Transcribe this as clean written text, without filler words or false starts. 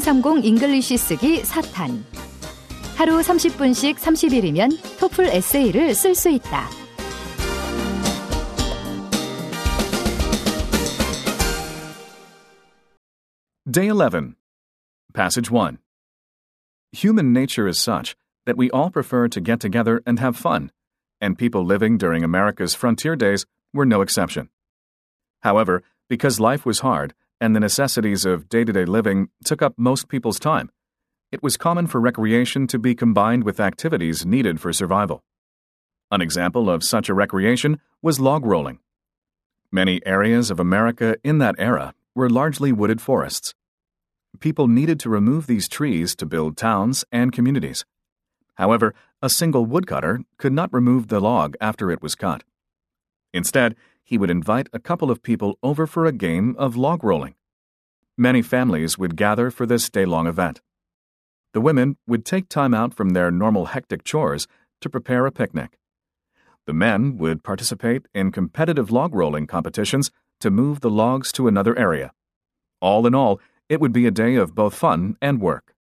2030 잉글리시 쓰기 4탄. 하루 30분씩 30일이면 토플 에세이를 쓸 수 있다. Day 11. Passage 1. Human nature is such that we all prefer to get together and have fun, and people living during America's frontier days were no exception. However, because life was hard and the necessities of day-to-day living took up most people's time, it was common for recreation to be combined with activities needed for survival. An example of such a recreation was log rolling. Many areas of America in that era were largely wooded forests. People needed to remove these trees to build towns and communities. However, a single woodcutter could not remove the log after it was cut. Instead, he would invite a couple of people over for a game of log rolling. Many families would gather for this day-long event. The women would take time out from their normal hectic chores to prepare a picnic. The men would participate in competitive log rolling competitions to move the logs to another area. All in all, it would be a day of both fun and work.